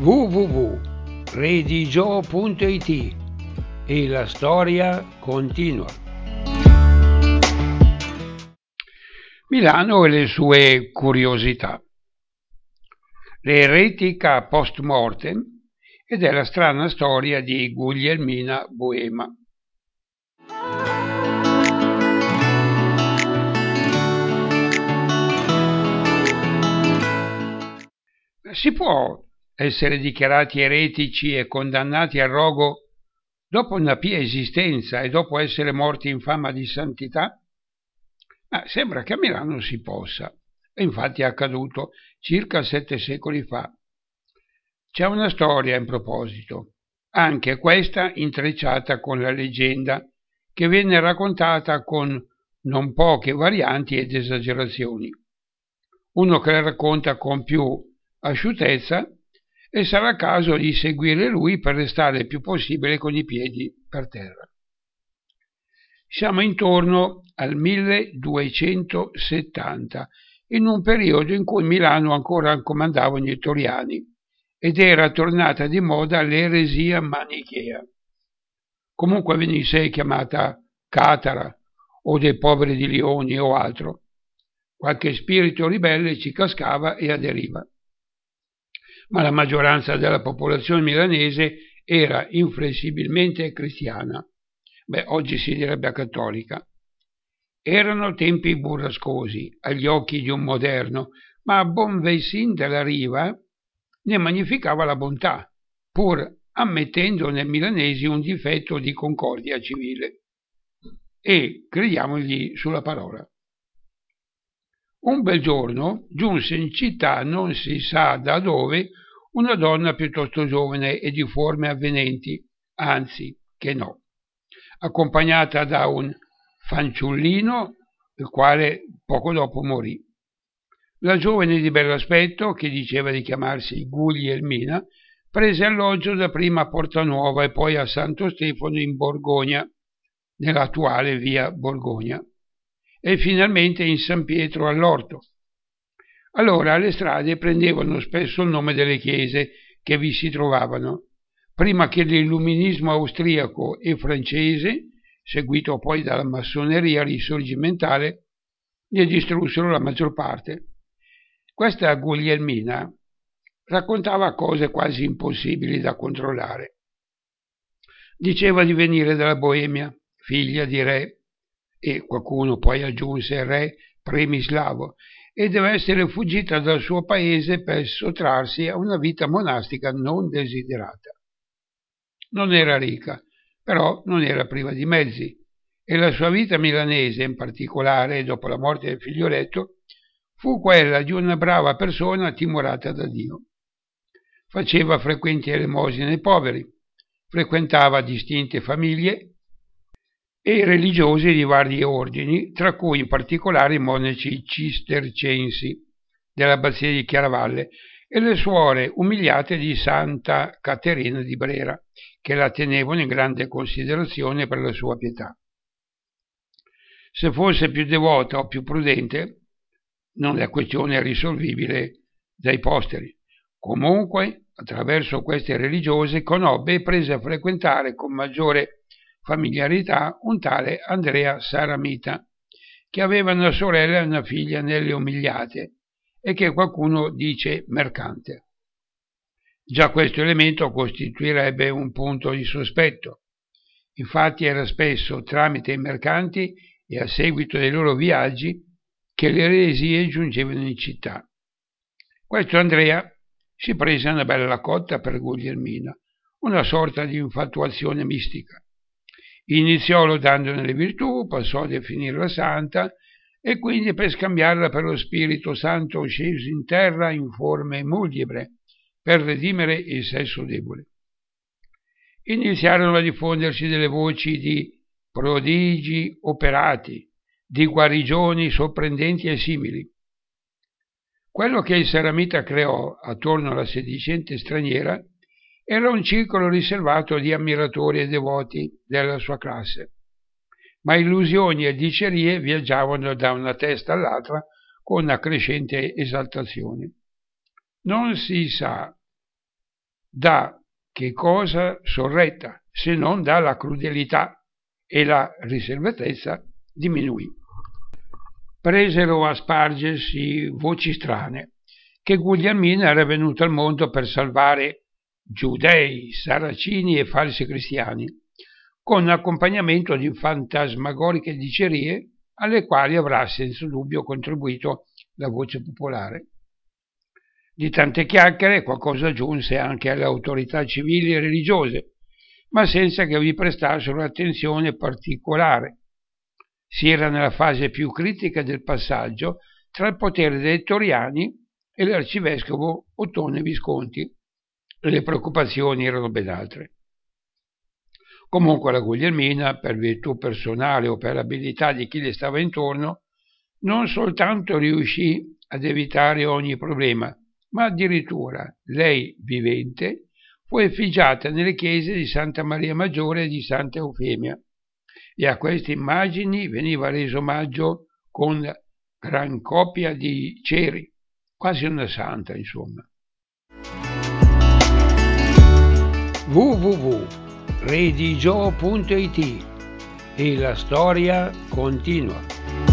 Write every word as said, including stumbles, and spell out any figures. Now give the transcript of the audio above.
w w w punto redigio punto i t e la storia continua. Milano e le sue curiosità. L'eretica post mortem ed è la strana storia di Guglielmina Boema. Si può essere dichiarati eretici e condannati al rogo dopo una pia esistenza e dopo essere morti in fama di santità? Ma sembra che a Milano si possa, e infatti è accaduto circa sette secoli fa. C'è una storia in proposito, anche questa intrecciata con la leggenda, che venne raccontata con non poche varianti ed esagerazioni. Uno che la racconta con più asciuttezza e sarà caso di seguire lui per restare il più possibile con i piedi per terra. Siamo intorno al milleduecentosettanta, in un periodo in cui Milano ancora comandavano gli Ettoriani ed era tornata di moda l'eresia manichea. Comunque venisse chiamata Catara o dei poveri di Lioni o altro, qualche spirito ribelle ci cascava e aderiva. Ma la maggioranza della popolazione milanese era inflessibilmente cristiana. Beh, oggi si direbbe cattolica. Erano tempi burrascosi agli occhi di un moderno, ma Bonvessin della Riva ne magnificava la bontà, pur ammettendo nei milanesi un difetto di concordia civile. E crediamogli sulla parola. Un bel giorno giunse in città, non si sa da dove, una donna piuttosto giovane e di forme avvenenti, anzi che no, accompagnata da un fanciullino, il quale poco dopo morì. La giovane di bell'aspetto, che diceva di chiamarsi Guglielmina, prese alloggio dapprima a Porta Nuova e poi a Santo Stefano in Borgogna, nell'attuale via Borgogna, e finalmente in San Pietro all'Orto. Allora le strade prendevano spesso il nome delle chiese che vi si trovavano, prima che l'illuminismo austriaco e francese, seguito poi dalla massoneria risorgimentale, ne distrussero la maggior parte. Questa Guglielmina raccontava cose quasi impossibili da controllare. Diceva di venire dalla Boemia, figlia di re, e qualcuno poi aggiunse re Premislavo, e deve essere fuggita dal suo paese per sottrarsi a una vita monastica non desiderata. Non era ricca, però non era priva di mezzi, e la sua vita milanese, in particolare dopo la morte del figlioletto, fu quella di una brava persona timorata da Dio. Faceva frequenti elemosine ai poveri, frequentava distinte famiglie e religiosi di vari ordini, tra cui in particolare i monaci cistercensi dell'abbazia di Chiaravalle e le suore umiliate di Santa Caterina di Brera, che la tenevano in grande considerazione per la sua pietà. Se fosse più devota o più prudente, non è questione risolvibile dai posteri. Comunque, attraverso queste religiose, conobbe e prese a frequentare con maggiore familiarità un tale Andrea Saramita, che aveva una sorella e una figlia nelle Umiliate e che qualcuno dice mercante. Già questo elemento costituirebbe un punto di sospetto. Infatti era spesso tramite i mercanti e a seguito dei loro viaggi che le eresie giungevano in città. Questo Andrea si prese una bella cotta per Guglielmina, una sorta di infatuazione mistica. Iniziò lodandone le virtù, passò a definirla santa e quindi per scambiarla per lo Spirito Santo sceso in terra in forme muliebre per redimere il sesso debole. Iniziarono a diffondersi delle voci di prodigi operati, di guarigioni sorprendenti e simili. Quello che il Saramita creò attorno alla sedicente straniera era un circolo riservato di ammiratori e devoti della sua classe, ma illusioni e dicerie viaggiavano da una testa all'altra con una crescente esaltazione. Non si sa da che cosa sorretta, se non dalla crudelità, e la riservatezza diminuì. Presero a spargersi voci strane, che Guglielmina era venuta al mondo per salvare giudei, saracini e falsi cristiani, con accompagnamento di fantasmagoriche dicerie alle quali avrà senza dubbio contribuito la voce popolare. Di tante chiacchiere qualcosa giunse anche alle autorità civili e religiose, ma senza che vi prestassero attenzione particolare. Si era nella fase più critica del passaggio tra il potere dei Toriani e l'arcivescovo Ottone Visconti, e le preoccupazioni erano ben altre. Comunque la Guglielmina, per virtù personale o per l'abilità di chi le stava intorno, non soltanto riuscì ad evitare ogni problema, ma addirittura, lei vivente, fu effigiata nelle chiese di Santa Maria Maggiore e di Santa Eufemia, e a queste immagini veniva reso omaggio con gran copia di ceri, quasi una santa, insomma. w w w punto redigio punto it e la storia continua.